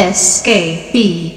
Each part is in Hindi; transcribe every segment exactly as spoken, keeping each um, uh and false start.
S K P.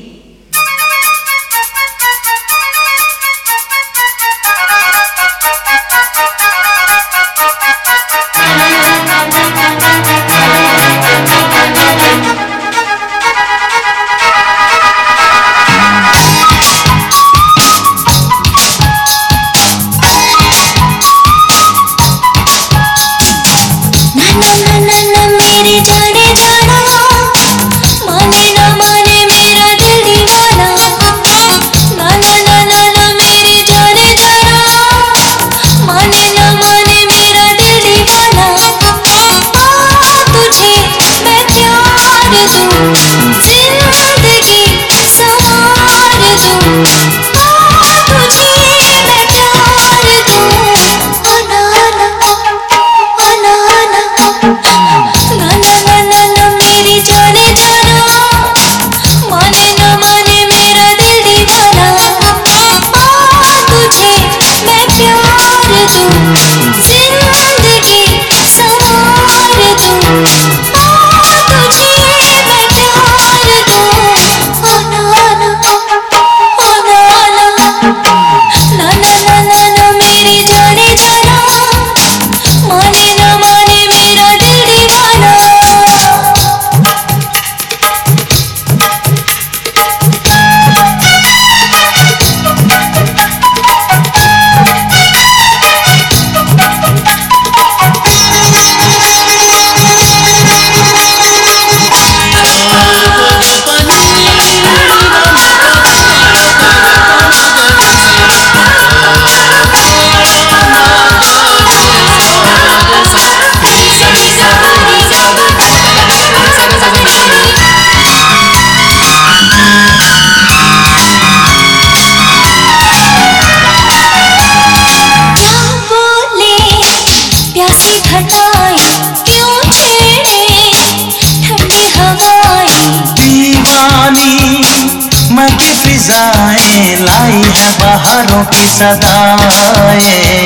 फिजाएं लाई है बहारों की सदाएं,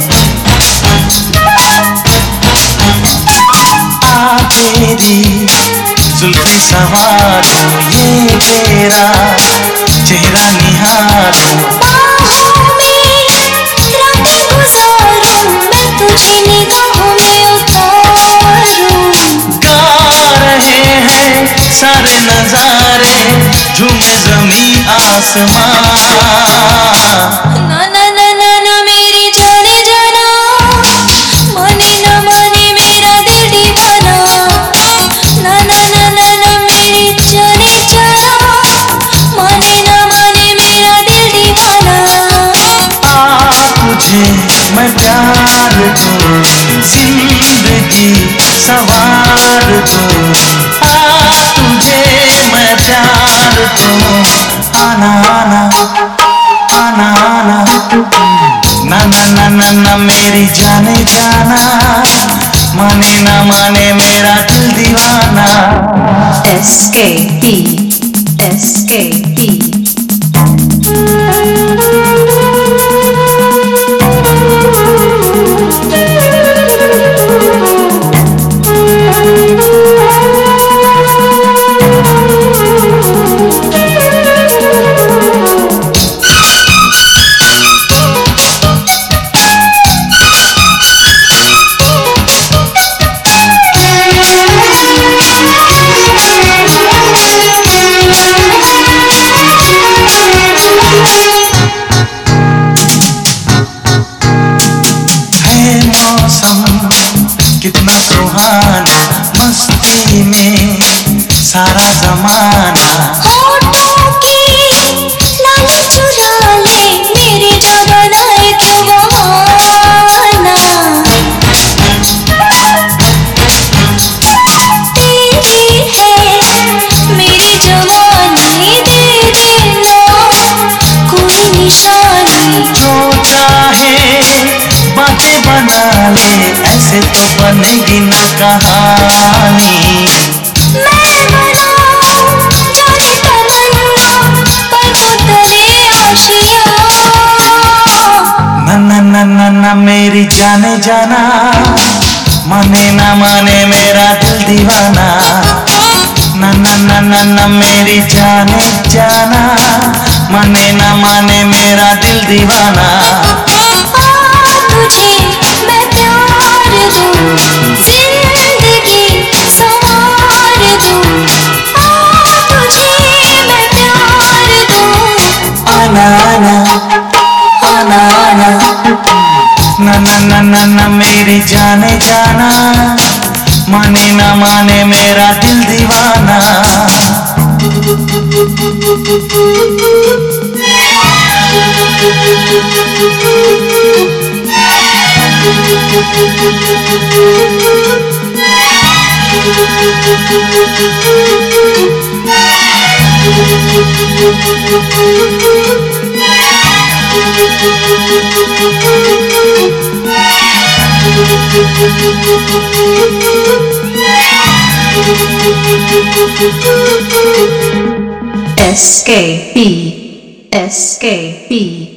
आ तेरी जुल्फे सवारूं, ये तेरा चेहरा निहारूं, बाहों में रातें गुजारूं, मैं तुझे निगाहों में उतारूं। गा रहे हैं सारे नजारे, झूमे ज़मीं आसमां। ना ना ना ना ना मेरी जाने जाना, माने ना माने मेरा दिल दीवाना। ना ना ना ना ना मेरी जाने जाना, माने ना माने मेरा दिल दीवाना। आ तुझे मैं प्यार दूं, जिंदगी सवार दूं। आ तुझे मैं प्यार दूं, आना आना आना आना, ना ना ना ना ना मेरी जाने जाना, माने ना माने मेरा दिल दीवाना। S K P S K P. कितना सुहाना, मस्ती में सारा जमाना। होठों की लाली चुरा ले, मेरे जो बनाए थे बहाना। तेरी है मेरी जवानी, दे देना कोई निशानी। जो चाहे बातें बना ले, ऐसे तो बनेगी न कहानी। मैं बनाऊं जाने तमन्ना, पर वो तेरे आशिया। ना ना ना ना ना मेरी जाने जाना, माने ना माने मेरा दिल दीवाना। ना ना ना ना ना मेरी जाने जाना, माने ना माने मेरा दिल दीवाना। तुझे मैं प्यार दूं, जिंदगी संवार दूं। तुझे मैं प्यार दूं, आना आना आना आना, ना ना ना ना ना मेरी जाने जाना, माने ना माने मेरा दिल दीवाना। S K P S K P